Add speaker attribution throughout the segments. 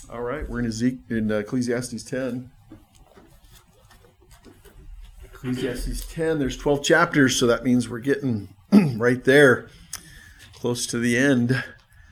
Speaker 1: All right, we're in Ecclesiastes 10. Ecclesiastes 10, there's 12 chapters, so that means we're getting right there, close to the end.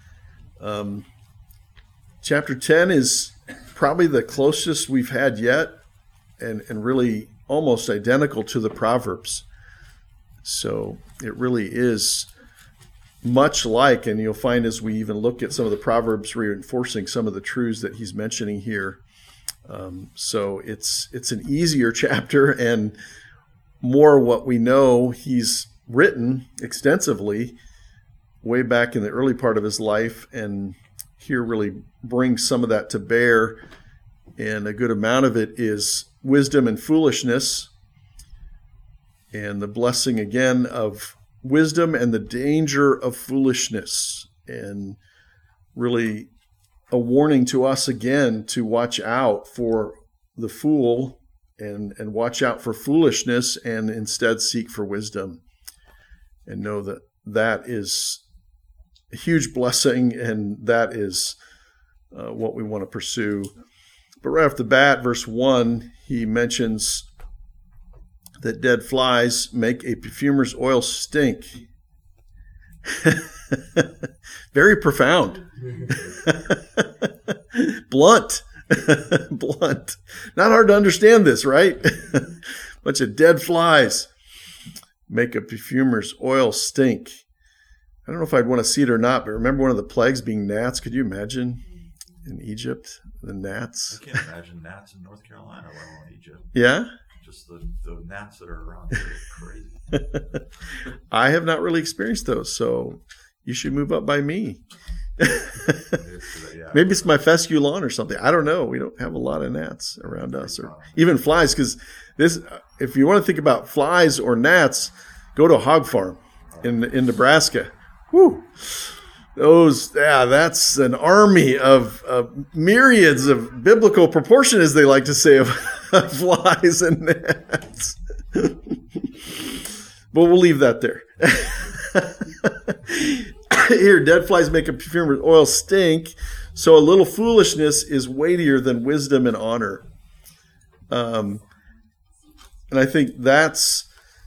Speaker 1: Chapter 10 is probably the closest we've had yet, and really almost identical to the Proverbs. So it really is much like, and you'll find as we even look at some of the Proverbs reinforcing some of the truths that he's mentioning here. So it's an easier chapter and more what we know he's written extensively way back in the early part of his life, and here really brings some of that to bear, and a good amount of it is wisdom and foolishness, and the blessing again of wisdom and the danger of foolishness, and really a warning to us again to watch out for the fool and watch out for foolishness, and instead seek for wisdom, and know that that is a huge blessing, and that is what we want to pursue. But right off the bat, verse 1, he mentions that dead flies make a perfumer's oil stink. Very profound. Blunt. Blunt. Not hard to understand this, right? Bunch of dead flies make a perfumer's oil stink. I don't know if I'd want to see it or not, but remember one of the plagues being gnats? Could you imagine in Egypt, the gnats?
Speaker 2: I can't imagine gnats in North Carolina, let alone Egypt.
Speaker 1: Yeah?
Speaker 2: Just the gnats that are around here are crazy.
Speaker 1: I have not really experienced those, so you should move up by me. Maybe it's my fescue lawn or something. I don't know. We don't have a lot of gnats around us, or even flies, because this. If you want to think about flies or gnats, go to a hog farm in Nebraska. Whew. That's an army of myriads of biblical proportion, as they like to say, of flies and gnats. But we'll leave that there. Here, dead flies make a perfume with oil stink, so a little foolishness is weightier than wisdom and honor. And I think that's,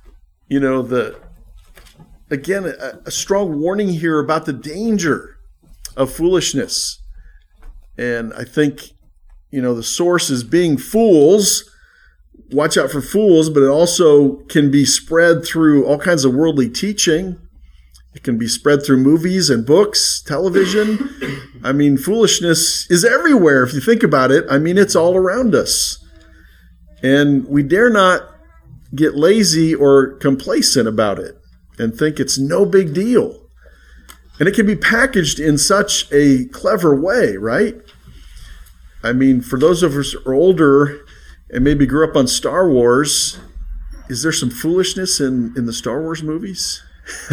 Speaker 1: again, a strong warning here about the danger of foolishness. And I think, the source is being fools. Watch out for fools, but it also can be spread through all kinds of worldly teaching. It can be spread through movies and books, television. I mean, foolishness is everywhere if you think about it. I mean, it's all around us. And we dare not get lazy or complacent about it and think it's no big deal. And it can be packaged in such a clever way, right? I mean, for those of us who are older and maybe grew up on Star Wars, is there some foolishness in the Star Wars movies?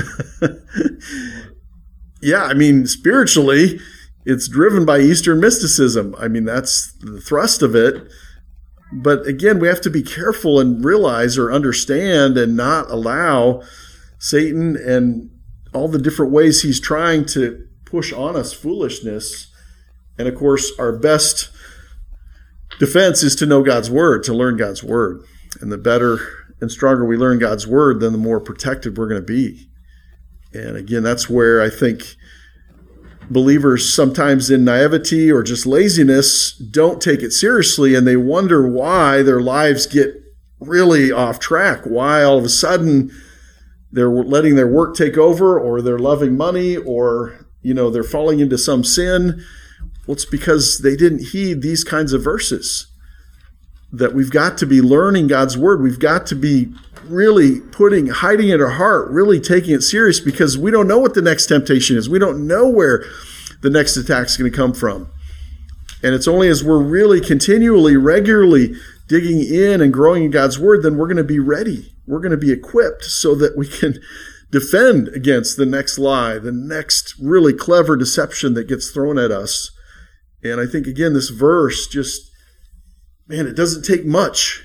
Speaker 1: Yeah, I mean, spiritually, it's driven by Eastern mysticism. I mean, that's the thrust of it. But again, we have to be careful and realize or understand and not allow Satan and all the different ways he's trying to push on us foolishness. And of course, our best defense is to know God's word, to learn God's word. And the better and stronger we learn God's word, then the more protected we're going to be. And again, that's where I think believers sometimes in naivety or just laziness don't take it seriously, and they wonder why their lives get really off track, why all of a sudden they're letting their work take over, or they're loving money, or they're falling into some sin. Well, it's because they didn't heed these kinds of verses, that we've got to be learning God's word. We've got to be really hiding in our heart, really taking it serious, because we don't know what the next temptation is. We don't know where the next attack is going to come from. And it's only as we're really continually, regularly digging in and growing in God's word, then we're going to be ready. We're going to be equipped so that we can defend against the next lie, the next really clever deception that gets thrown at us. And I think, again, this verse just, it doesn't take much.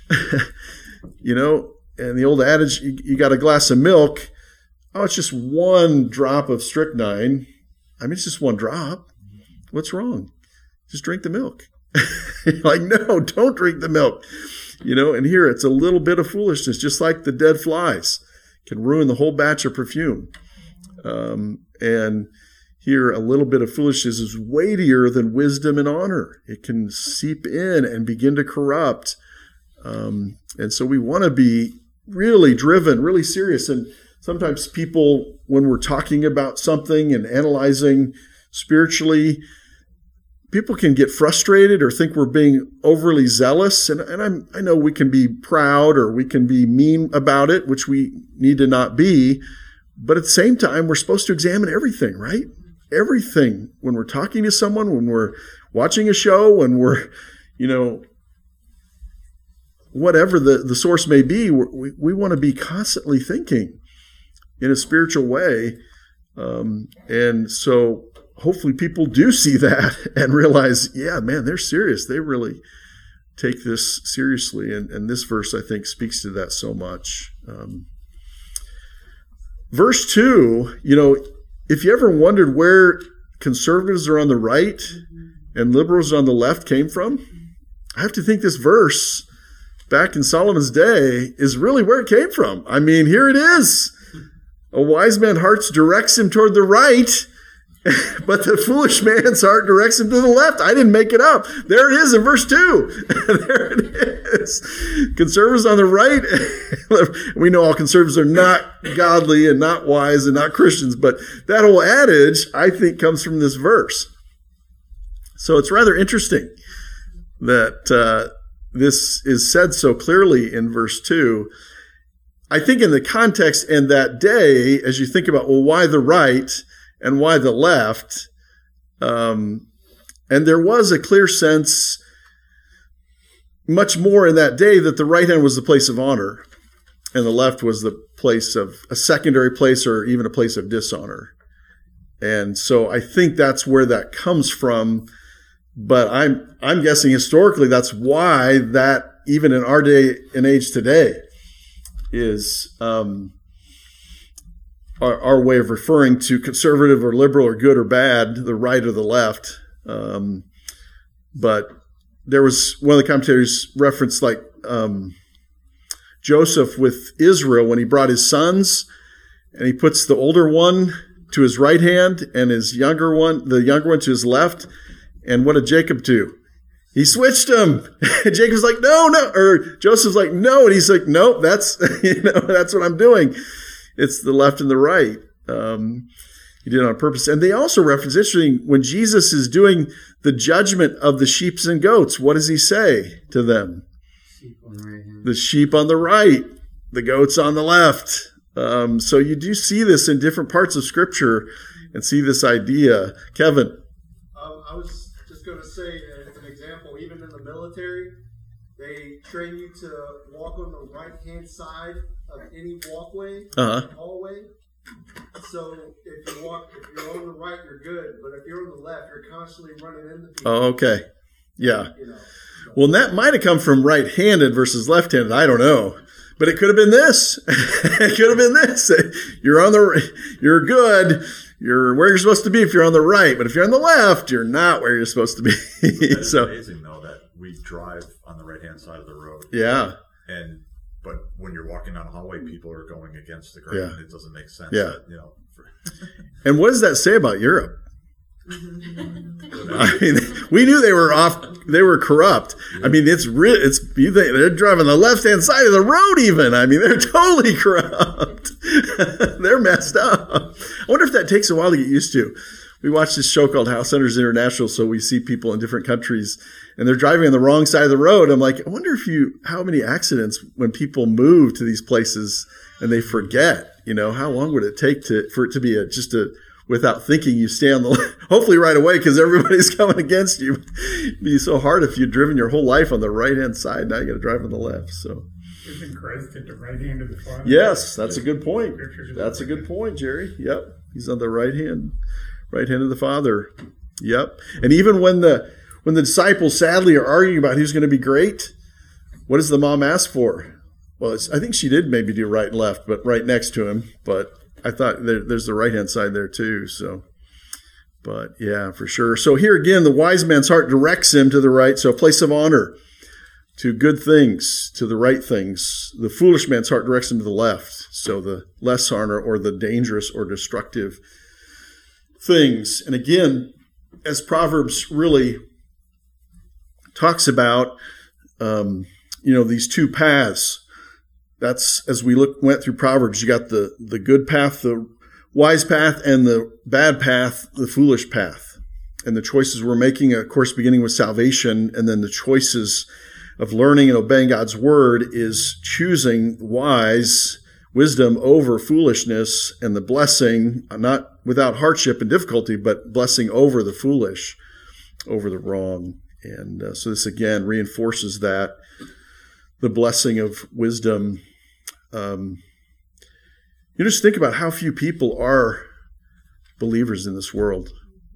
Speaker 1: And the old adage, you got a glass of milk. Oh, it's just one drop of strychnine. I mean, it's just one drop. What's wrong? just drink the milk. Like, no, don't drink the milk. And here it's a little bit of foolishness, just like the dead flies can ruin the whole batch of perfume. And here a little bit of foolishness is weightier than wisdom and honor. It can seep in and begin to corrupt. And so we want to be really driven, really serious. And sometimes people, when we're talking about something and analyzing spiritually, people can get frustrated or think we're being overly zealous. And I know we can be proud or we can be mean about it, which we need to not be. But at the same time, we're supposed to examine everything, right? Everything. When we're talking to someone, when we're watching a show, when we're, whatever the source may be, we want to be constantly thinking in a spiritual way. And so hopefully people do see that and realize, yeah, man, they're serious. They really take this seriously. And this verse, I think, speaks to that so much. Verse 2, if you ever wondered where conservatives are on the right and liberals are on the left came from, I have to think this verse back in Solomon's day is really where it came from. I mean, here it is. A wise man's heart directs him toward the right, but the foolish man's heart directs him to the left. I didn't make it up. There it is in verse 2. There it is. Conservatives on the right. We know all conservatives are not godly and not wise and not Christians, but that whole adage, I think, comes from this verse. So it's rather interesting that this is said so clearly in verse 2. I think in the context and that day, as you think about, well, why the right and why the left? And there was a clear sense, much more in that day, that the right hand was the place of honor and the left was the place of a secondary place or even a place of dishonor. And so I think that's where that comes from. But I'm guessing historically that's why that even in our day and age today is our way of referring to conservative or liberal or good or bad, the right or the left. But there was one of the commentators referenced like Joseph with Israel when he brought his sons and he puts the older one to his right hand and the younger one to his left. And what did Jacob do? He switched them. Jacob's like, no, or Joseph's like, no. And he's like, nope, that's what I'm doing. It's the left and the right. He did it on purpose. And they also reference, interesting, when Jesus is doing the judgment of the sheep and goats, what does he say to them?
Speaker 3: Sheep on the right hand.
Speaker 1: The sheep on the right, the goats on the left. So you do see this in different parts of Scripture and see this idea. Kevin.
Speaker 4: I was just going to say, as an example, even in the military, they train you to walk on the right-hand side of any walkway, hallway. So if you're on the right, you're good. But if you're on the left, you're constantly running into people.
Speaker 1: Oh, okay. Yeah. Well, that might have come from right-handed versus left-handed. I don't know. But it could have been this. It could have been this. You're good. You're where you're supposed to be if you're on the right. But if you're on the left, you're not where you're supposed to be.
Speaker 2: It's amazing, though, that we drive on the right-hand side of the road.
Speaker 1: Yeah.
Speaker 2: But when you're walking down a hallway, people are going against the grain.
Speaker 1: Yeah.
Speaker 2: It doesn't make sense.
Speaker 1: Yeah.
Speaker 2: And
Speaker 1: what does that say about Europe? I mean, we knew they were corrupt. I mean, they're driving the left-hand side of the road even. I mean, they're totally corrupt. They're messed up. I wonder if that takes a while to get used to. We watch this show called House Hunters International, so we see people in different countries, and they're driving on the wrong side of the road. I'm like, I wonder how many accidents when people move to these places and they forget, how long would it take for it to be without thinking, you stay on hopefully right away because everybody's coming against you. It'd be so hard if you've driven your whole life on the right-hand side. Now you got to drive on the left. So,
Speaker 5: isn't Christ at the right hand of the Father?
Speaker 1: Yes, that's a good point. That's a good point, Jerry. Yep, he's on the right hand of the Father. Yep, and even when the disciples sadly are arguing about who's going to be great, what does the mom ask for? Well, I think she did maybe do right and left, but right next to him, but. I thought there's the right-hand side there too. So, But yeah, for sure. So here again, the wise man's heart directs him to the right. So a place of honor, to good things, to the right things. The foolish man's heart directs him to the left. So the less honor or the dangerous or destructive things. And again, as Proverbs really talks about, these two paths. That's, as we went through Proverbs, you got the good path, the wise path, and the bad path, the foolish path. And the choices we're making, of course, beginning with salvation, and then the choices of learning and obeying God's word is choosing wisdom over foolishness, and the blessing, not without hardship and difficulty, but blessing over the foolish, over the wrong. And so this again reinforces that, the blessing of wisdom. You just think about how few people are believers in this world.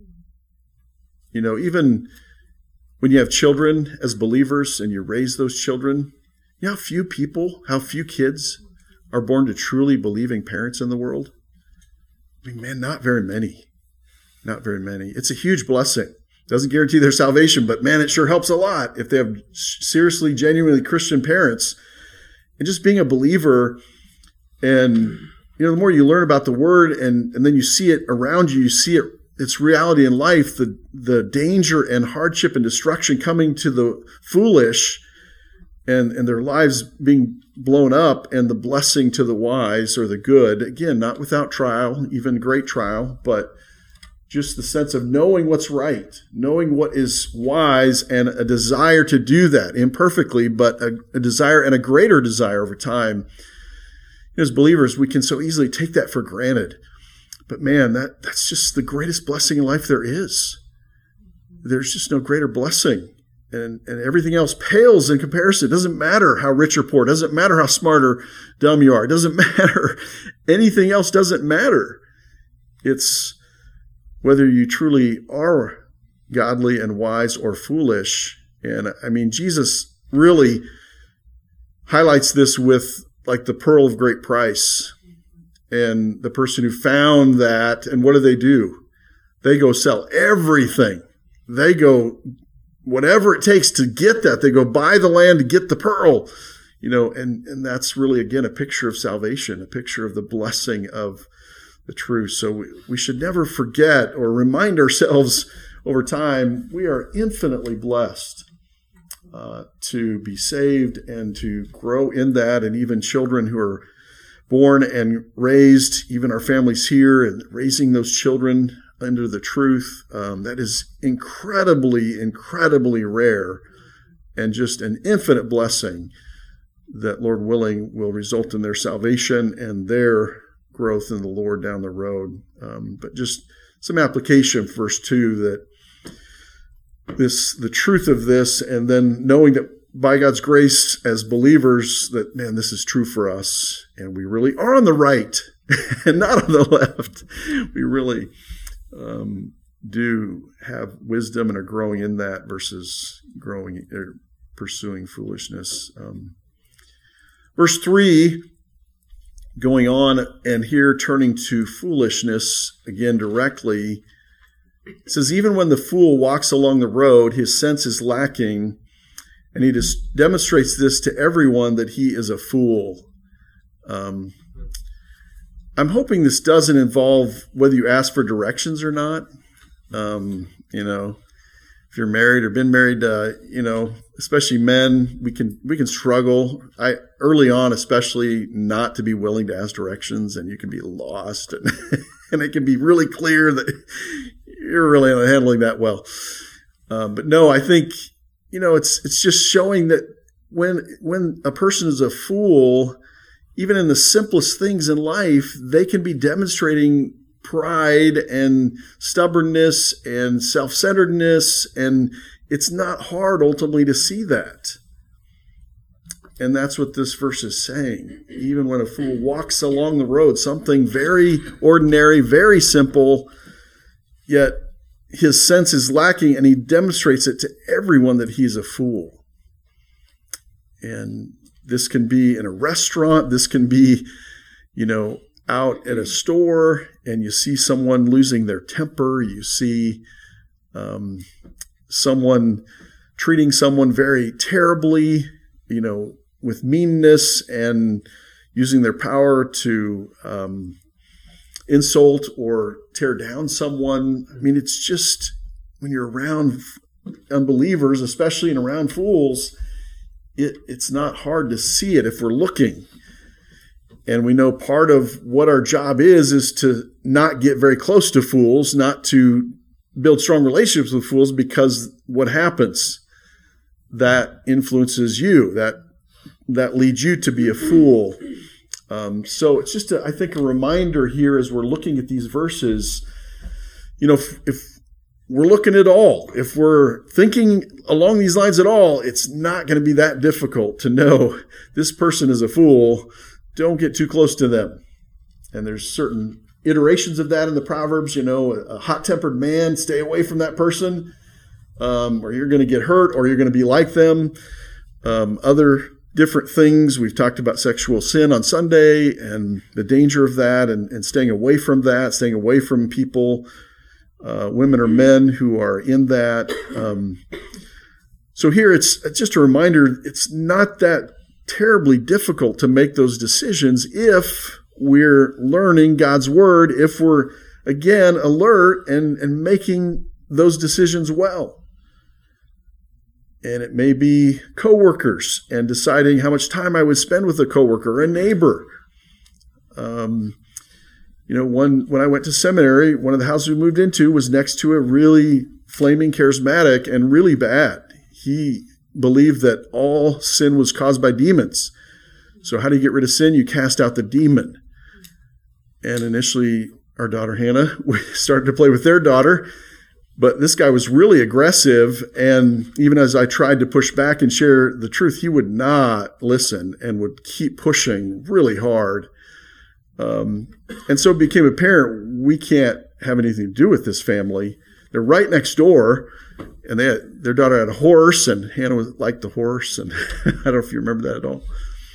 Speaker 1: Even when you have children as believers and you raise those children, how few kids are born to truly believing parents in the world? I mean, man, not very many. Not very many. It's a huge blessing. Doesn't guarantee their salvation, but man, it sure helps a lot if they have seriously, genuinely Christian parents. And just being a believer, and the more you learn about the word and then you see it around you, you see its reality in life, the danger and hardship and destruction coming to the foolish and their lives being blown up, and the blessing to the wise or the good. Again, not without trial, even great trial, but just the sense of knowing what's right, knowing what is wise, and a desire to do that imperfectly, but a desire and a greater desire over time. As believers, we can so easily take that for granted. But man, that's just the greatest blessing in life there is. There's just no greater blessing. And everything else pales in comparison. It doesn't matter how rich or poor. It doesn't matter how smart or dumb you are. It doesn't matter. Anything else doesn't matter. It's whether you truly are godly and wise or foolish. And I mean, Jesus really highlights this with like the pearl of great price. And the person who found that, and what do? They go sell everything. They go, whatever it takes to get that. They go buy the land to get the pearl, and that's really, again, a picture of salvation, a picture of the blessing of the truth. So we should never forget or remind ourselves over time, we are infinitely blessed to be saved and to grow in that. And even children who are born and raised, even our families here, and raising those children under the truth, that is incredibly, incredibly rare, and just an infinite blessing that, Lord willing, will result in their salvation and their growth in the Lord down the road. But just some application, verse 2, that the truth of this, and then knowing that by God's grace as believers, that, man, this is true for us, and we really are on the right and not on the left. We really do have wisdom and are growing in that versus growing or pursuing foolishness. Verse 3, going on, and here turning to foolishness again directly, it says, even when the fool walks along the road, his sense is lacking, and he just demonstrates this to everyone that he is a fool. I'm hoping this doesn't involve whether you ask for directions or not. If you're married or been married, especially men, we can struggle. Early on, especially, not to be willing to ask directions, and you can be lost, and it can be really clear that you're really not handling that well. But no, I think, it's just showing that when a person is a fool, even in the simplest things in life, they can be demonstrating pride and stubbornness and self-centeredness, and it's not hard ultimately to see that. And that's what this verse is saying. Even when a fool walks along the road, something very ordinary, very simple, yet his sense is lacking, and he demonstrates it to everyone that he's a fool. And this can be in a restaurant. This can be, out at a store. and you see someone losing their temper, you see someone treating someone very terribly, with meanness and using their power to insult or tear down someone. I mean, it's just when you're around unbelievers, especially and around fools, it's not hard to see it if we're looking. And we know part of what our job is to not get very close to fools, not to build strong relationships with fools, because what happens? That influences you. That leads you to be a fool. So it's just, I think, a reminder here as we're looking at these verses, if we're looking at all, if we're thinking along these lines at all, it's not going to be that difficult to know this person is a fool. Don't get too close to them. And there's certain iterations of that in the Proverbs, a hot-tempered man, stay away from that person, or you're going to get hurt, or you're going to be like them. Other different things. We've talked about sexual sin on Sunday and the danger of that, and staying away from that, staying away from people, women or men who are in that. So here it's just a reminder, it's not that terribly difficult to make those decisions if we're learning God's word, if we're, again, alert and making those decisions well. And it may be coworkers and deciding how much time I would spend with a coworker or a neighbor. When I went to seminary, one of the houses we moved into was next to a really flaming charismatic and really bad. He believed that all sin was caused by demons. So how do you get rid of sin? You cast out the demon. And initially, our daughter Hannah, we started to play with their daughter. But this guy was really aggressive, and even as I tried to push back and share the truth, he would not listen and would keep pushing really hard. And so it became apparent we can't have anything to do with this family. They're right next door, and their daughter had a horse, and Hannah liked the horse, and I don't know if you remember that at all.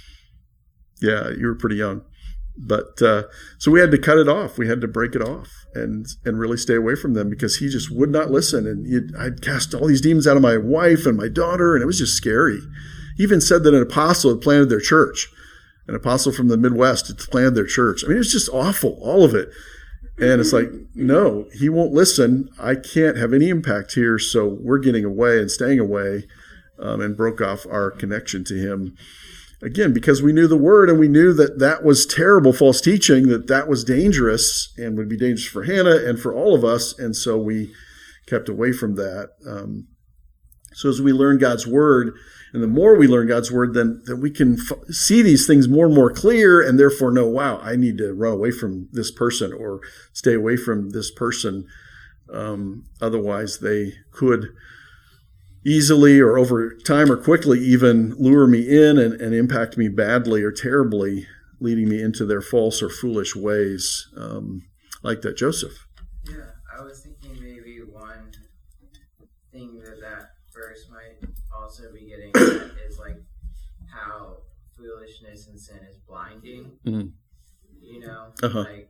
Speaker 1: Yeah, you were pretty young. But so we had to cut it off. We had to break it off and really stay away from them because he just would not listen. And I'd cast all these demons out of my wife and my daughter, and it was just scary. He even said that an apostle had planted their church. An apostle from the Midwest had planted their church. I mean, it was just awful, all of it. And it's like, no, he won't listen. I can't have any impact here, so we're getting away and staying away, and broke off our connection to him. Again, because we knew the word and we knew that was terrible false teaching, that was dangerous and would be dangerous for Hannah and for all of us. And so we kept away from that. So as we learn God's word, and the more we learn God's word, then we can see these things more and more clear and therefore know, wow, I need to run away from this person or stay away from this person. Otherwise, they could easily or over time or quickly even lure me in and impact me badly or terribly, leading me into their false or foolish ways, like that Joseph.
Speaker 3: Yeah, I was thinking maybe one thing that verse might also be getting at is like how foolishness and sin is blinding. Mm-hmm. Like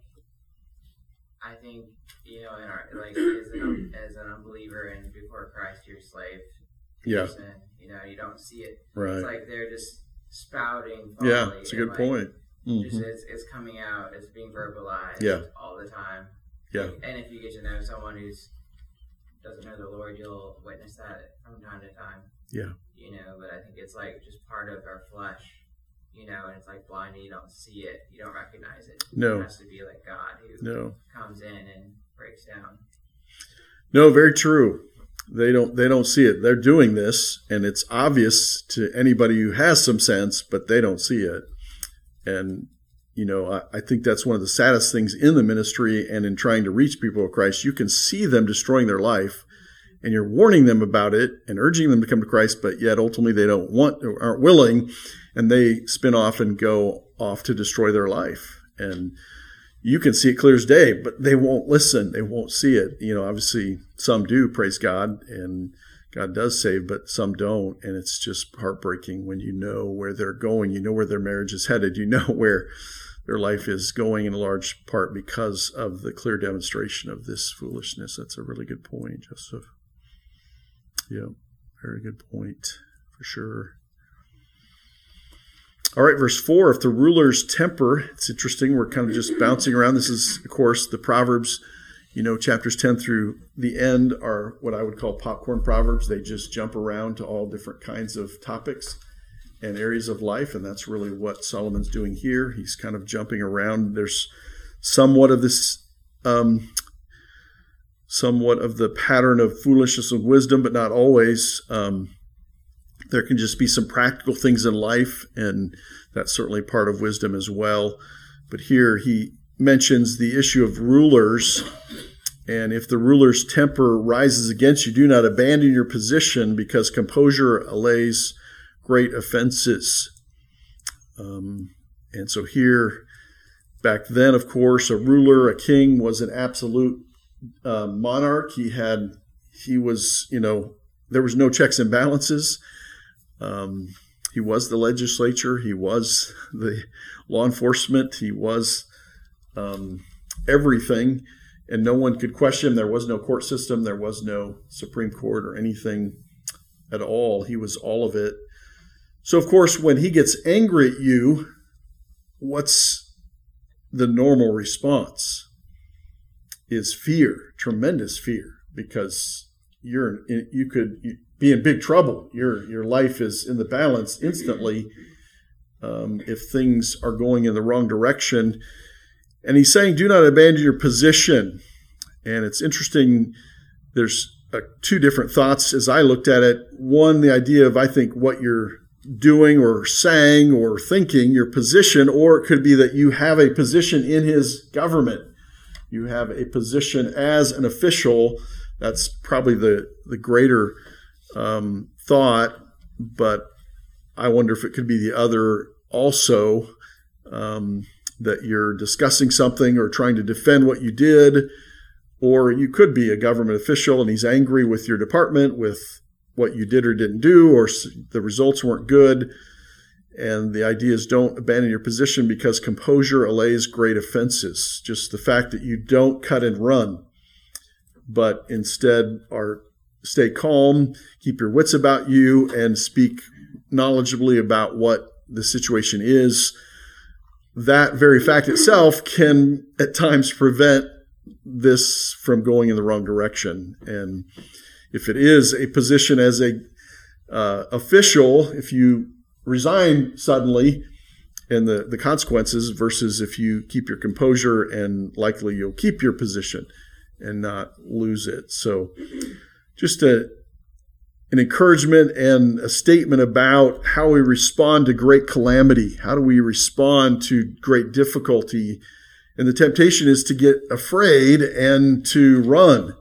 Speaker 3: I think, in our as an unbeliever and before Christ, you're a slave.
Speaker 1: Yeah.
Speaker 3: Person, you don't see it.
Speaker 1: Right.
Speaker 3: It's like they're just spouting folly.
Speaker 1: Yeah, it's a good point.
Speaker 3: Mm-hmm. It's coming out, it's being verbalized all the time.
Speaker 1: Yeah.
Speaker 3: And if you get to know someone who doesn't know the Lord, you'll witness that from time to time.
Speaker 1: Yeah.
Speaker 3: But I think it's like just part of our flesh, and it's like blinding. You don't see it. You don't recognize it.
Speaker 1: No.
Speaker 3: It has to be like God who comes in and breaks down.
Speaker 1: No, very true. They don't see it. They're doing this, and it's obvious to anybody who has some sense, but they don't see it. And, I think that's one of the saddest things in the ministry and in trying to reach people of Christ. You can see them destroying their life, and you're warning them about it and urging them to come to Christ, but yet ultimately they don't want or aren't willing, and they spin off and go off to destroy their life. And you can see it clear as day, but they won't listen. They won't see it. Obviously some do, praise God, and God does save, but some don't. And it's just heartbreaking when you know where they're going. You know where their marriage is headed. You know where their life is going in large part because of the clear demonstration of this foolishness. That's a really good point, Joseph. Yeah, very good point, for sure. All right, verse 4, if the ruler's temper, it's interesting, we're kind of just bouncing around. This is, of course, the Proverbs, chapters 10 through the end are what I would call popcorn Proverbs. They just jump around to all different kinds of topics and areas of life, and that's really what Solomon's doing here. He's kind of jumping around. There's somewhat of this, somewhat of the pattern of foolishness and wisdom, but not always. There can just be some practical things in life, and that's certainly part of wisdom as well. But here he mentions the issue of rulers, and if the ruler's temper rises against you, do not abandon your position, because composure allays great offenses. And so here, back then, of course, a ruler, a king, was an absolute monarch. He was, there was no checks and balances. He was the legislature. He was the law enforcement. He was everything, and no one could question him. There was no court system. There was no Supreme Court or anything at all. He was all of it. So, of course, when he gets angry at you, what's the normal response? Is fear, tremendous fear, because you could be in big trouble. Your life is in the balance instantly if things are going in the wrong direction. And he's saying, do not abandon your position. And it's interesting, there's two different thoughts as I looked at it. One, the idea of, I think, what you're doing or saying or thinking, your position, or it could be that you have a position in his government. You have a position as an official. That's probably the greater thought, but I wonder if it could be the other also, that you're discussing something or trying to defend what you did, or you could be a government official and he's angry with your department, with what you did or didn't do, or the results weren't good. And the idea is, don't abandon your position, because composure allays great offenses. Just the fact that you don't cut and run, but instead stay calm, keep your wits about you, and speak knowledgeably about what the situation is. That very fact itself can at times prevent this from going in the wrong direction. And if it is a position as a official, if you resign suddenly, and the consequences, versus if you keep your composure, and likely you'll keep your position and not lose it. So just an encouragement and a statement about how we respond to great calamity. How do we respond to great difficulty? And the temptation is to get afraid and to run,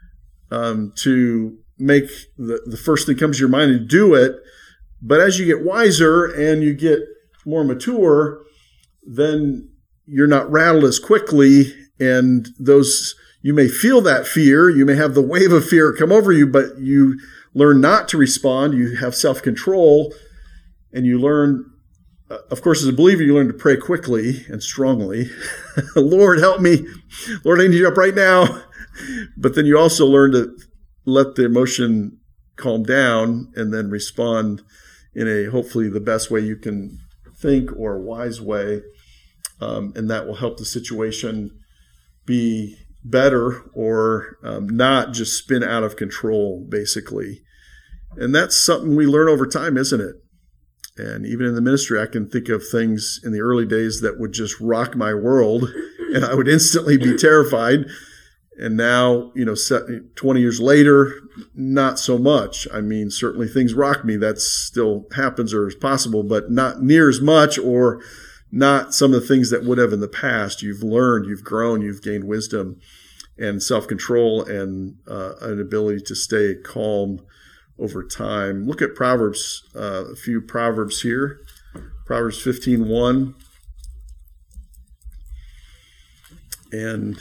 Speaker 1: to make the first thing comes to your mind and do it. But as you get wiser and you get more mature, then you're not rattled as quickly, and you may feel that fear. You may have the wave of fear come over you, but you learn not to respond. You have self-control, and you learn, of course, as a believer, you learn to pray quickly and strongly. Lord, help me. Lord, I need you up right now. But then you also learn to let the emotion calm down and then respond in a, hopefully, the best way you can think, or a wise way. And that will help the situation be better, or not just spin out of control, basically. And that's something we learn over time, isn't it? And even in the ministry, I can think of things in the early days that would just rock my world, and I would instantly be terrified. And now, 20 years later, not so much. I mean, certainly things rock me. That still happens or is possible, but not near as much, or not some of the things that would have in the past. You've learned, you've grown, you've gained wisdom and self-control, and an ability to stay calm over time. Look at Proverbs, a few Proverbs here. Proverbs 15:1. And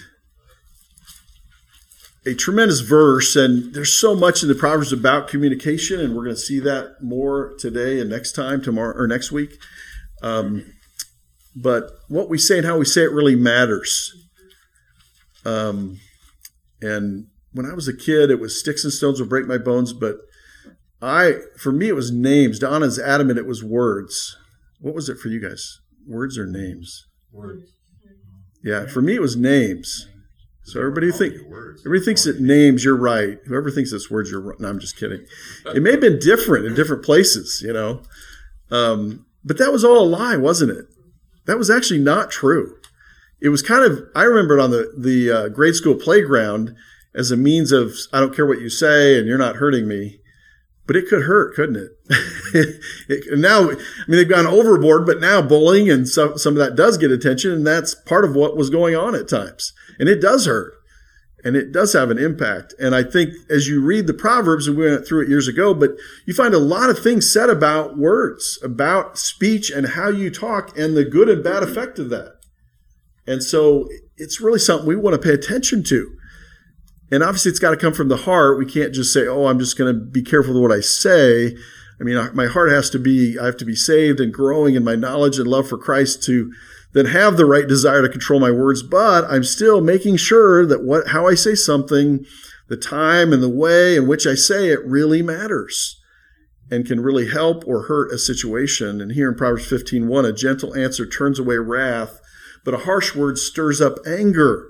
Speaker 1: a tremendous verse, and there's so much in the Proverbs about communication, and we're going to see that more today and next time, tomorrow or next week. but what we say and how we say it really matters. And when I was a kid, it was sticks and stones will break my bones, but for me, it was names. Donna's adamant it was words. What was it for you guys? Words or names?
Speaker 2: Words.
Speaker 1: Yeah, for me, it was names. So everybody thinks it names, you're right. Whoever thinks it's words, you're right. No, I'm just kidding. It may have been different in different places, but that was all a lie, wasn't it? That was actually not true. It was kind of, I remember it on the grade school playground as a means of, I don't care what you say and you're not hurting me. But it could hurt, couldn't it? And now, they've gone overboard, but now bullying and some of that does get attention, and that's part of what was going on at times. And it does hurt, and it does have an impact. And I think as you read the Proverbs, and we went through it years ago, but you find a lot of things said about words, about speech and how you talk and the good and bad effect of that. And so it's really something we want to pay attention to. And obviously, it's got to come from the heart. We can't just say, I'm just going to be careful with what I say. My heart I have to be saved and growing in my knowledge and love for Christ to then have the right desire to control my words. But I'm still making sure that how I say something, the time and the way in which I say it really matters and can really help or hurt a situation. And here in Proverbs 15:1, a gentle answer turns away wrath, but a harsh word stirs up anger.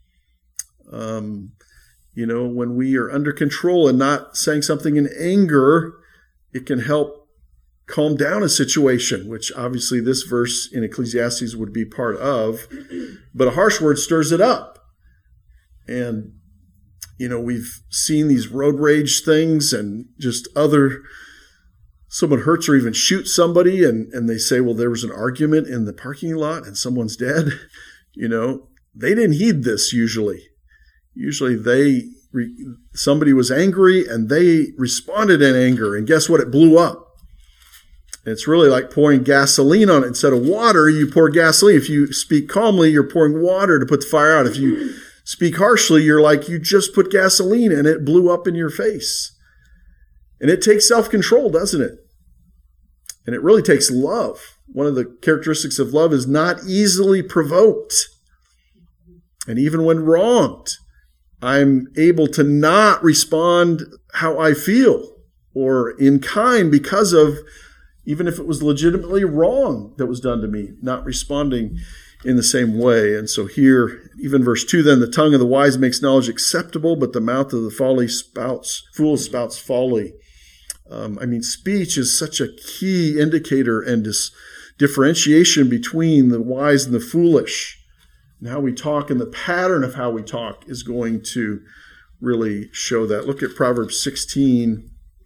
Speaker 1: When we are under control and not saying something in anger, it can help calm down a situation, which obviously this verse in Ecclesiastes would be part of. But a harsh word stirs it up. And, we've seen these road rage things and just someone hurts or even shoots somebody and they say, well, there was an argument in the parking lot and someone's dead. They didn't heed this usually. Usually somebody was angry and they responded in anger, and guess what? It blew up. And it's really like pouring gasoline on it. Instead of water, you pour gasoline. If you speak calmly, you're pouring water to put the fire out. If you speak harshly, you're like you just put gasoline and it blew up in your face. And it takes self-control, doesn't it? And it really takes love. One of the characteristics of love is not easily provoked. And even when wronged, I'm able to not respond how I feel or in kind because of, even if it was legitimately wrong that was done to me, not responding in the same way. And so here, even verse 2, then the tongue of the wise makes knowledge acceptable, but the mouth of the fool spouts folly. Speech is such a key indicator and differentiation between the wise and the foolish. And how we talk and the pattern of how we talk is going to really show that. Look at Proverbs 16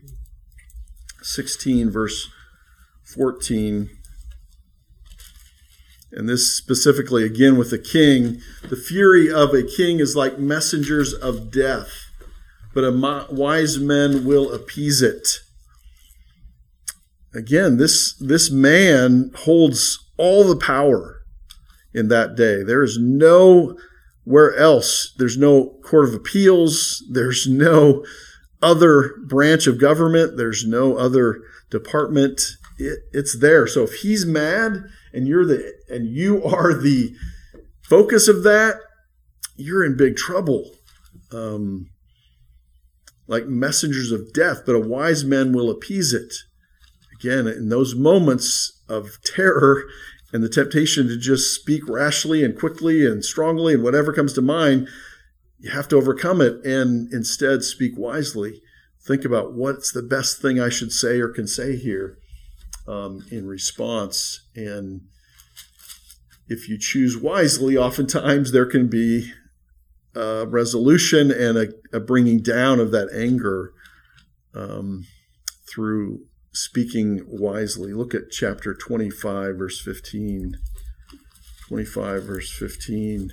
Speaker 1: verse 14. And this specifically, again, with the king. The fury of a king is like messengers of death, but wise men will appease it. Again, this man holds all the power in that day. There is nowhere else. There's no court of appeals. There's no other branch of government. There's no other department. It's there. So if he's mad and you are the focus of that, you're in big trouble. Like messengers of death, but a wise man will appease it. Again, in those moments of terror and the temptation to just speak rashly and quickly and strongly and whatever comes to mind, you have to overcome it and instead speak wisely. Think about what's the best thing I should say or can say here in response. And if you choose wisely, oftentimes there can be a resolution and a bringing down of that anger through speaking wisely. Look at chapter 25, verse 15. 25, verse 15.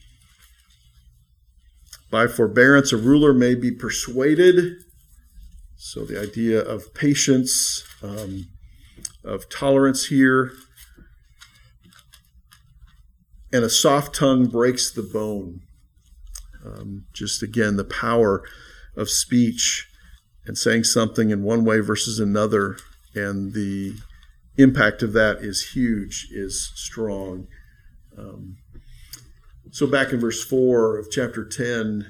Speaker 1: By forbearance, a ruler may be persuaded. So the idea of patience, of tolerance here. And a soft tongue breaks the bone. Just again, the power of speech and saying something in one way versus another, and the impact of that is huge, is strong. So back in verse 4 of chapter 10,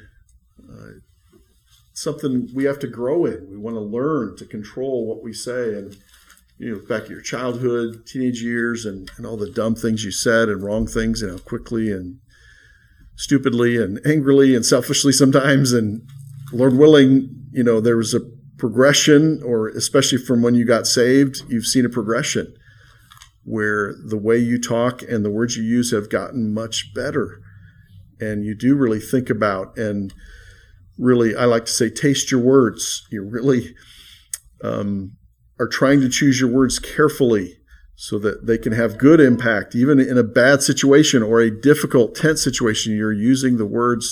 Speaker 1: something we have to grow in. We want to learn to control what we say. And back at your childhood, teenage years, and all the dumb things you said and wrong things, quickly and stupidly and angrily and selfishly sometimes. And Lord willing, there was a progression, or especially from when you got saved, you've seen a progression where the way you talk and the words you use have gotten much better. And you do really think about, and really, I like to say, taste your words. You really are trying to choose your words carefully so that they can have good impact. Even in a bad situation or a difficult, tense situation, you're using the words,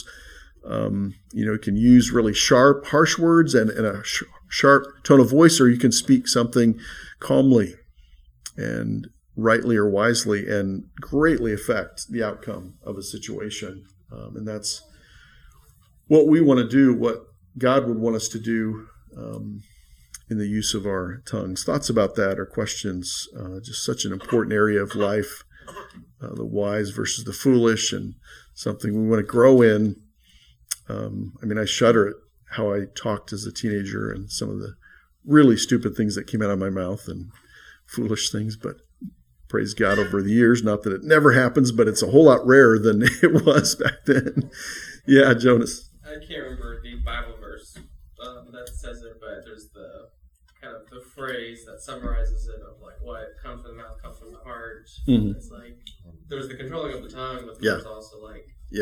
Speaker 1: you can use really sharp, harsh words and a sharp tone of voice, or you can speak something calmly and rightly or wisely and greatly affect the outcome of a situation. And that's what we want to do, what God would want us to do in the use of our tongues. Thoughts about that or questions? Just such an important area of life, the wise versus the foolish, and something we want to grow in. I shudder at how I talked as a teenager and some of the really stupid things that came out of my mouth and foolish things, but praise God over the years. Not that it never happens, but it's a whole lot rarer than it was back then. Yeah, Jonas.
Speaker 6: I can't remember the Bible verse that says it, but there's the kind of the phrase that summarizes it of like what comes from the mouth comes from the heart. Mm-hmm. It's like there's the controlling of the tongue, but there's also like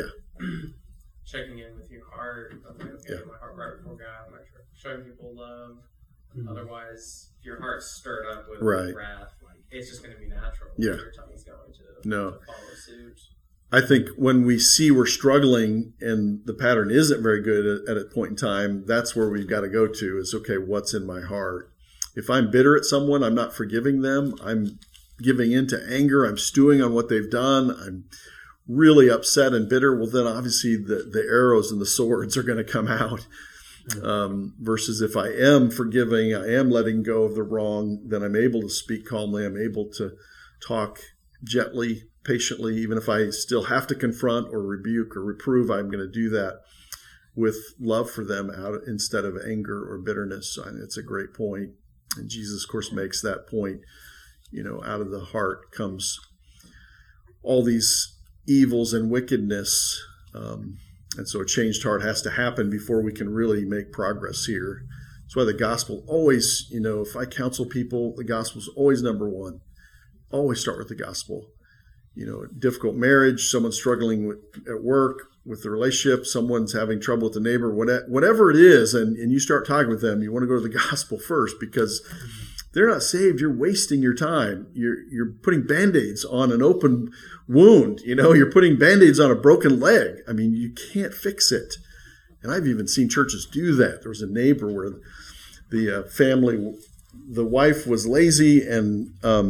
Speaker 6: checking in with your heart. I'm like, okay, my heart right before God. I'm like showing people love. Mm-hmm. Otherwise, if your heart's stirred up with wrath, it's just going to be natural.
Speaker 1: Yeah.
Speaker 6: Your tongue's going to follow suit.
Speaker 1: I think when we see we're struggling and the pattern isn't very good at a point in time, that's where we've got to go to is, okay, what's in my heart? If I'm bitter at someone, I'm not forgiving them. I'm giving in to anger. I'm stewing on what they've done. I'm really upset and bitter. Well, then obviously the arrows and the swords are going to come out. Versus if I am forgiving, I am letting go of the wrong, then I'm able to speak calmly. I'm able to talk gently, patiently, even if I still have to confront or rebuke or reprove, I'm going to do that with love for them out instead of anger or bitterness. It's a great point. And Jesus, of course, makes that point. Out of the heart comes all these evils and wickedness. And so a changed heart has to happen before we can really make progress here. That's why the gospel always, if I counsel people, the gospel is always number one. Always start with the gospel. Difficult marriage, someone struggling at work with the relationship, someone's having trouble with the neighbor, whatever it is, and you start talking with them, you want to go to the gospel first because they're not saved. You're wasting your time. You're putting Band-Aids on an open wound. You're putting Band-Aids on a broken leg. You can't fix it. And I've even seen churches do that. There was a neighbor where the family, the wife was lazy and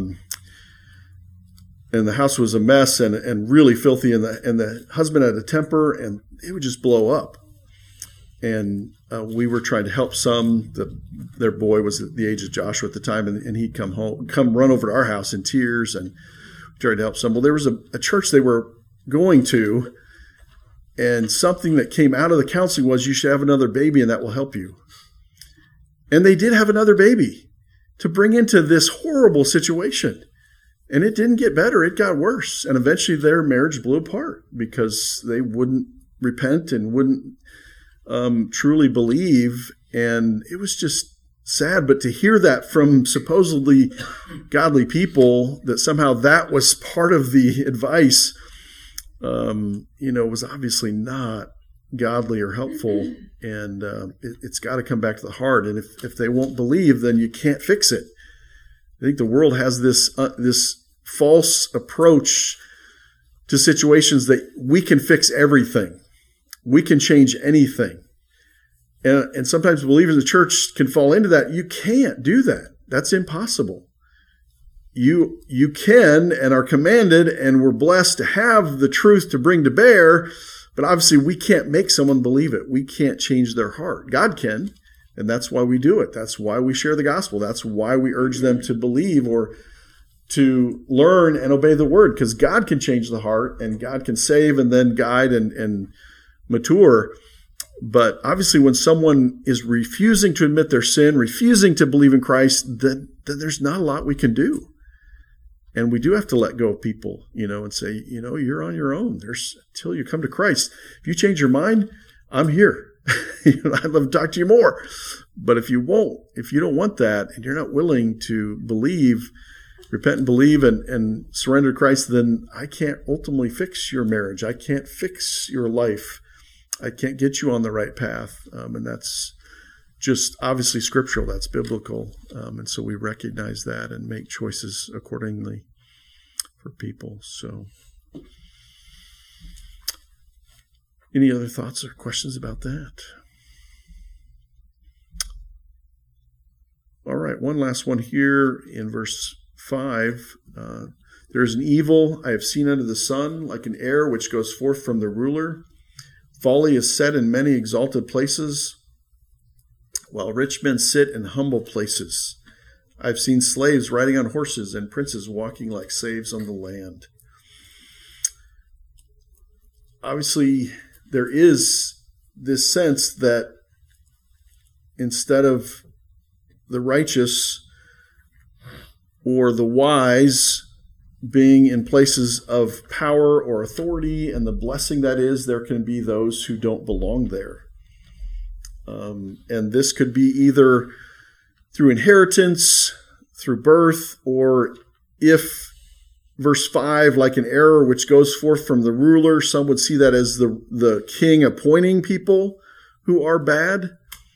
Speaker 1: the house was a mess and really filthy, and the husband had a temper, and it would just blow up. And we were trying to help some. Their boy was the age of Joshua at the time, and he'd come run over to our house in tears, and we tried to help some. Well, there was a church they were going to, and something that came out of the counseling was, you should have another baby, and that will help you. And they did have another baby to bring into this horrible situation. And it didn't get better. It got worse. And eventually their marriage blew apart because they wouldn't repent and wouldn't truly believe. And it was just sad. But to hear that from supposedly godly people, that somehow that was part of the advice, was obviously not godly or helpful. And it's got to come back to the heart. And if they won't believe, then you can't fix it. I think the world has this false approach to situations that we can fix everything. We can change anything. And sometimes believers in the church can fall into that. You can't do that. That's impossible. You can and are commanded, and we're blessed to have the truth to bring to bear, but obviously we can't make someone believe it. We can't change their heart. God can. And that's why we do it. That's why we share the gospel. That's why we urge them to believe or to learn and obey the word, because God can change the heart and God can save and then guide and mature. But obviously when someone is refusing to admit their sin, refusing to believe in Christ, then there's not a lot we can do. And we do have to let go of people, and say, you're on your own. There's until you come to Christ. If you change your mind, I'm here. I'd love to talk to you more. But if you don't want that, and you're not willing to believe, repent and believe and surrender to Christ, then I can't ultimately fix your marriage. I can't fix your life. I can't get you on the right path. And that's just obviously scriptural. That's biblical. And so we recognize that and make choices accordingly for people. So any other thoughts or questions about that? All right, one last one here in verse 5. There is an evil I have seen under the sun, like an air which goes forth from the ruler. Folly is set in many exalted places, while rich men sit in humble places. I've seen slaves riding on horses and princes walking like slaves on the land. Obviously, there is this sense that instead of the righteous or the wise being in places of power or authority and the blessing that is, there can be those who don't belong there. And this could be either through inheritance, through birth, or if, verse 5, like an error which goes forth from the ruler, some would see that as the king appointing people who are bad.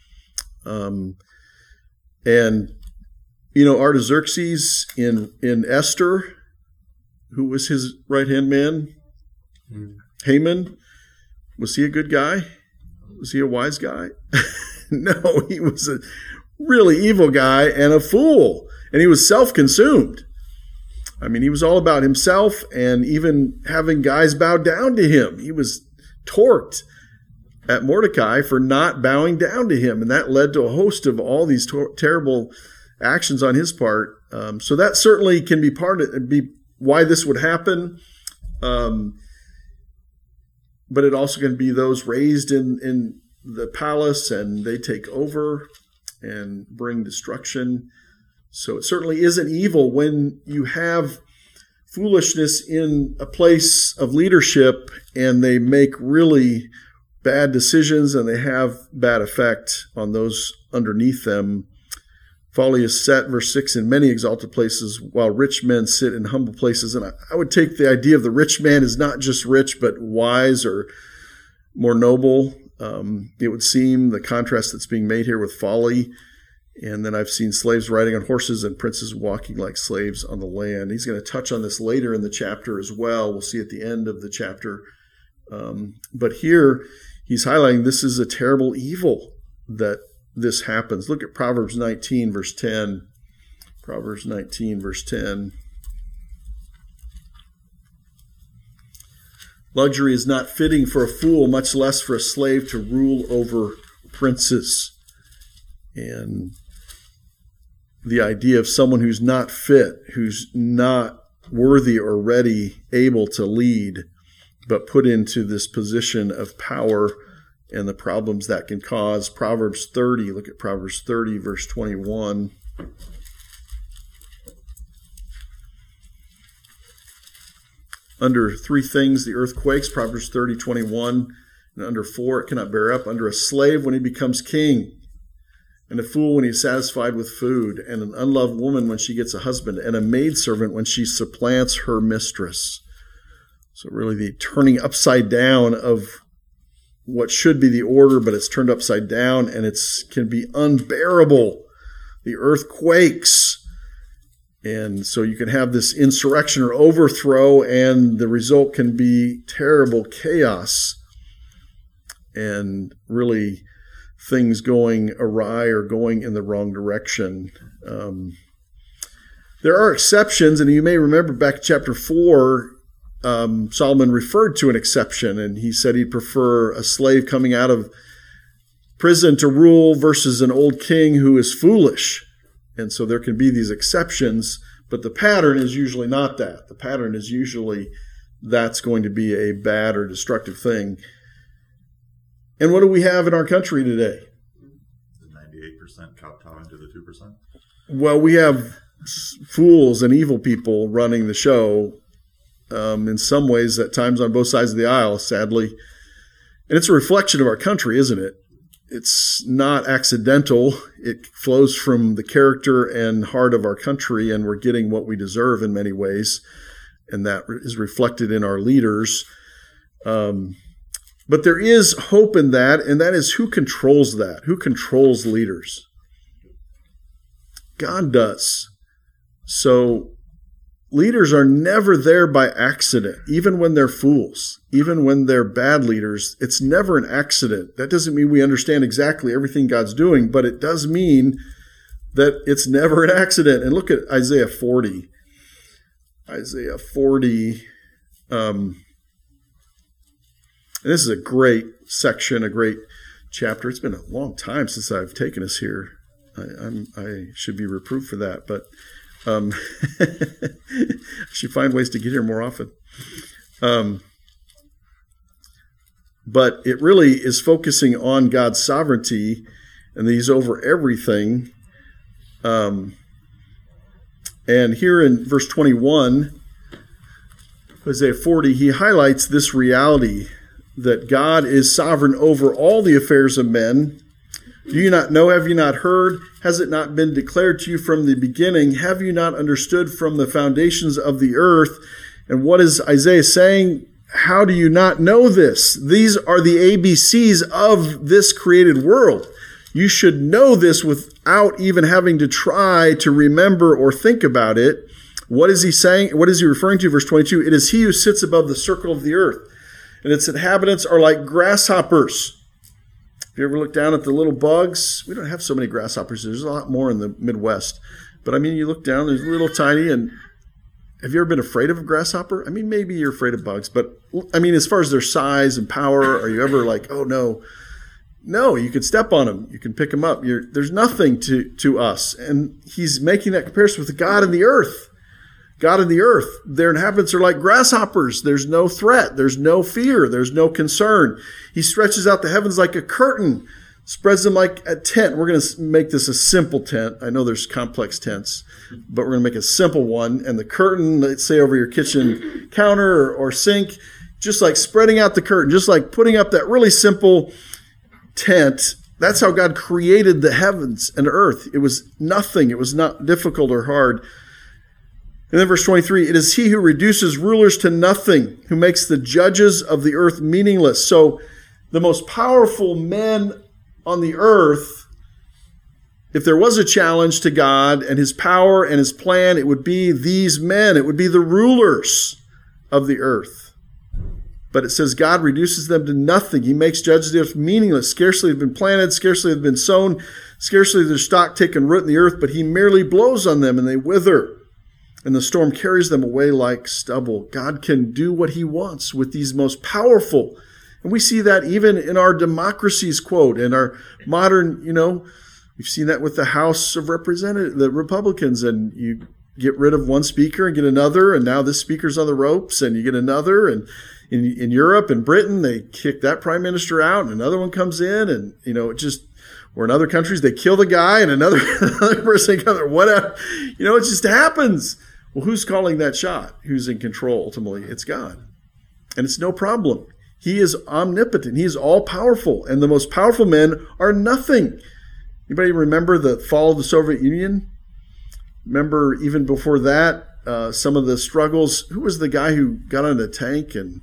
Speaker 1: And, Artaxerxes in Esther, who was his right-hand man? Haman. Was he a good guy? Was he a wise guy? No, he was a really evil guy and a fool. And he was self-consumed. I mean, he was all about himself and even having guys bow down to him. He was torqued at Mordecai for not bowing down to him. And that led to a host of all these terrible actions on his part. So that certainly can be why this would happen. But it also can be those raised in the palace and they take over and bring destruction. So it certainly isn't evil when you have foolishness in a place of leadership and they make really bad decisions and they have bad effect on those underneath them. Folly is set, verse 6, in many exalted places, while rich men sit in humble places. And I would take the idea of the rich man is not just rich, but wise or more noble. It would seem the contrast that's being made here with folly. And then I've seen slaves riding on horses and princes walking like slaves on the land. He's going to touch on this later in the chapter as well. We'll see at the end of the chapter. But here he's highlighting this is a terrible evil that this happens. Look at Proverbs 19, verse 10. Proverbs 19, verse 10. Luxury is not fitting for a fool, much less for a slave to rule over princes. And the idea of someone who's not fit, who's not worthy or ready, able to lead, but put into this position of power and the problems that can cause. Proverbs 30, look at Proverbs 30, verse 21. Under 3 things the earth quakes, Proverbs 30, 21. And under 4, it cannot bear up. Under a slave when he becomes king. And a fool when he's satisfied with food. And an unloved woman when she gets a husband. And a maidservant when she supplants her mistress. So really the turning upside down of what should be the order, but it's turned upside down and it can be unbearable. The earth quakes. And so you can have this insurrection or overthrow, and the result can be terrible chaos and really things going awry or going in the wrong direction. There are exceptions, and you may remember back in chapter 4, Solomon referred to an exception, and he said he'd prefer a slave coming out of prison to rule versus an old king who is foolish. And so there can be these exceptions, But the pattern is usually not that. The pattern is usually that's going to be a bad or destructive thing. And what do we have in our country today?
Speaker 2: The 98% kowtowing to the 2%.
Speaker 1: Well, we have fools and evil people running the show, in some ways at times on both sides of the aisle, sadly. And it's a reflection of our country, isn't it? It's not accidental. It flows from the character and heart of our country, and we're getting what we deserve in many ways. And that is reflected in our leaders. But there is hope in that, and that is who controls that? Who controls leaders? God does. So leaders are never there by accident, even when they're fools, even when they're bad leaders. It's never an accident. That doesn't mean we understand exactly everything God's doing, but it does mean that it's never an accident. And look at Isaiah 40. Isaiah 40. This is a great section, a great chapter. It's been a long time since I've taken us here. I should be reproved for that, but I should find ways to get here more often. But it really is focusing on God's sovereignty, and that He's over everything. And here in verse 21, Isaiah 40, he highlights this reality that God is sovereign over all the affairs of men. Do you not know? Have you not heard? Has it not been declared to you from the beginning? Have you not understood from the foundations of the earth? And what is Isaiah saying? How do you not know this? These are the ABCs of this created world. You should know this without even having to try to remember or think about it. What is he saying? What is he referring to? Verse 22, it is he who sits above the circle of the earth, and its inhabitants are like grasshoppers. If you ever look down at the little bugs, we don't have so many grasshoppers. There's a lot more in the Midwest. But I mean, you look down, there's little tiny, and have you ever been afraid of a grasshopper? I mean, maybe you're afraid of bugs, but I mean, as far as their size and power, are you ever like, oh no? No, you can step on them. You can pick them up. There's nothing to us. And he's making that comparison with the God in the earth. God in the earth, their inhabitants are like grasshoppers. There's no threat. There's no fear. There's no concern. He stretches out the heavens like a curtain, spreads them like a tent. We're going to make this a simple tent. I know there's complex tents, but we're going to make a simple one. And the curtain, let's say over your kitchen counter or sink, just like spreading out the curtain, just like putting up that really simple tent. That's how God created the heavens and earth. It was nothing. It was not difficult or hard. And then verse 23, it is he who reduces rulers to nothing, who makes the judges of the earth meaningless. So the most powerful men on the earth, if there was a challenge to God and his power and his plan, it would be these men. It would be the rulers of the earth. But it says God reduces them to nothing. He makes judges of the earth meaningless. Scarcely have been planted, scarcely have been sown, scarcely their stock taken root in the earth, but he merely blows on them and they wither. And the storm carries them away like stubble. God can do what he wants with these most powerful. And we see that even in our democracies, quote, in our modern, we've seen that with the House of Representatives, the Republicans, and you get rid of one speaker and get another, and now this speaker's on the ropes, and you get another. And in Europe and Britain, they kick that prime minister out, and another one comes in, and, or in other countries, they kill the guy, and another person comes, or whatever. It just happens. Well, who's calling that shot? Who's in control? Ultimately, it's God. And it's no problem. He is omnipotent. He is all-powerful. And the most powerful men are nothing. Anybody remember the fall of the Soviet Union? Remember, even before that, some of the struggles. Who was the guy who got on a tank in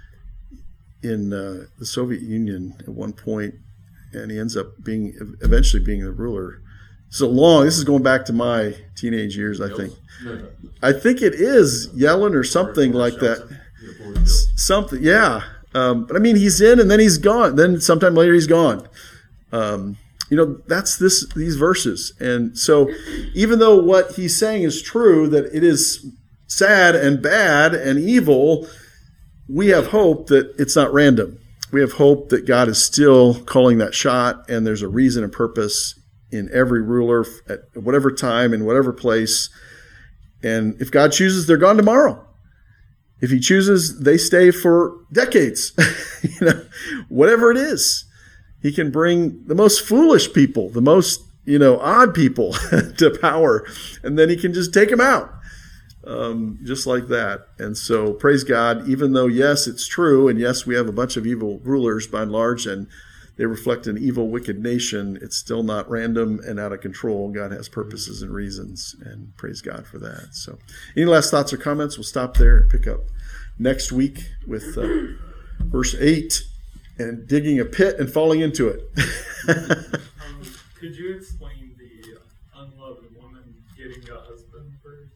Speaker 1: the Soviet Union at one point, and he ends up eventually being the ruler? This is going back to my teenage years, I think. I think it is Yellen or something like that. Something, yeah. But I mean, he's in and then he's gone. Then sometime later he's gone. That's these verses. And so even though what he's saying is true, that it is sad and bad and evil, we have hope that it's not random. We have hope that God is still calling that shot, and there's a reason and purpose in every ruler at whatever time, in whatever place. And if God chooses, they're gone tomorrow. If he chooses, they stay for decades. Whatever it is, he can bring the most foolish people, the most, odd people to power, and then he can just take them out. Just like that. And so praise God, even though, yes, it's true. And yes, we have a bunch of evil rulers by and large, and they reflect an evil, wicked nation. It's still not random and out of control. God has purposes and reasons, and praise God for that. So any last thoughts or comments? We'll stop there and pick up next week with verse 8 and digging a pit and falling into it.
Speaker 5: Could you explain the unloved woman getting a husband first?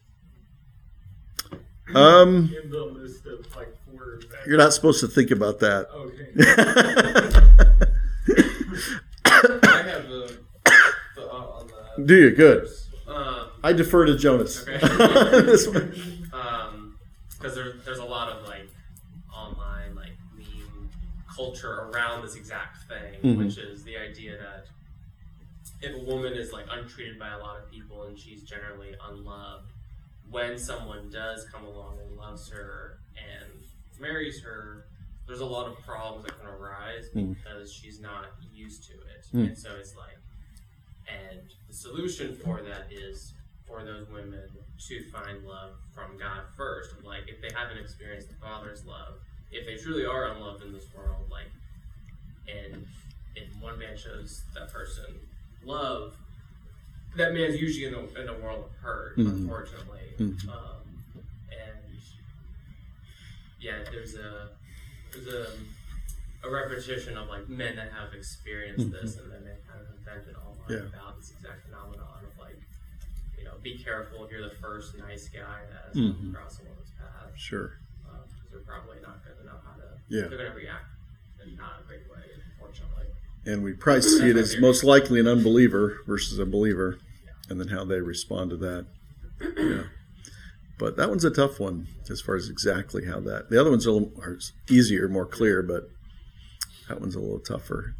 Speaker 5: In the list of 4
Speaker 1: You're not supposed to think about that.
Speaker 5: Okay.
Speaker 6: I have the on the.
Speaker 1: Do you? Good.
Speaker 6: I
Speaker 1: defer to Jonas.
Speaker 6: Okay.
Speaker 1: This one.
Speaker 6: Because there's a lot of online meme culture around this exact thing, which is the idea that if a woman is untreated by a lot of people and she's generally unloved, when someone does come along and loves her and marries her, there's a lot of problems that can arise because she's not used to it. And so it's and the solution for that is for those women to find love from God first. If they haven't experienced the Father's love, if they truly are unloved in this world, and if one man shows that person love, that man's usually in a world of hurt, unfortunately. And yeah, there's a repetition of men that have experienced this, and then they kind of invented online about this exact phenomenon of be careful if you're the first nice guy that has come across a woman's path.
Speaker 1: Sure.
Speaker 6: Because they're probably not going to know how to.
Speaker 1: Yeah.
Speaker 6: They're going to react in not a great way, unfortunately.
Speaker 1: And we probably see it as most likely an unbeliever versus a believer, and then how they respond to that. Yeah. But that one's a tough one as far as exactly how that. The other ones are easier, more clear, but that one's a little tougher.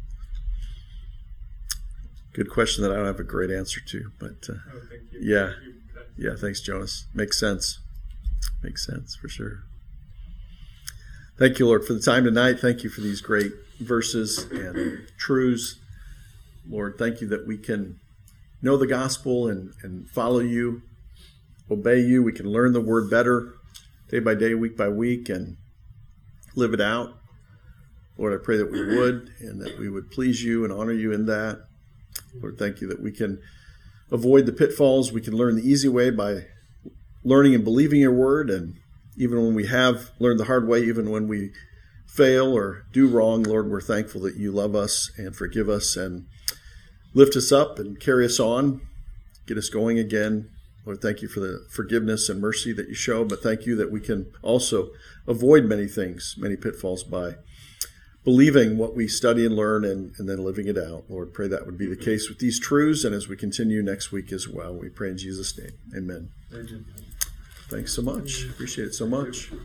Speaker 1: Good question that I don't have a great answer to, but yeah, thanks, Jonas. Makes sense for sure. Thank you, Lord, for the time tonight. Thank you for these great verses and truths. Lord, thank you that we can know the gospel and follow you, obey you. We can learn the word better day by day, week by week, and live it out. Lord, I pray that we would, and that we would please you and honor you in that. Lord, thank you that we can avoid the pitfalls. We can learn the easy way by learning and believing your word. And even when we have learned the hard way, even when we fail or do wrong, Lord, we're thankful that you love us and forgive us and lift us up and carry us on, get us going again. Lord, thank you for the forgiveness and mercy that you show, but thank you that we can also avoid many things, many pitfalls by believing what we study and learn and then living it out. Lord, pray that would be the case with these truths and as we continue next week as well. We pray in Jesus' name. Amen. Thanks so much. Appreciate it so much.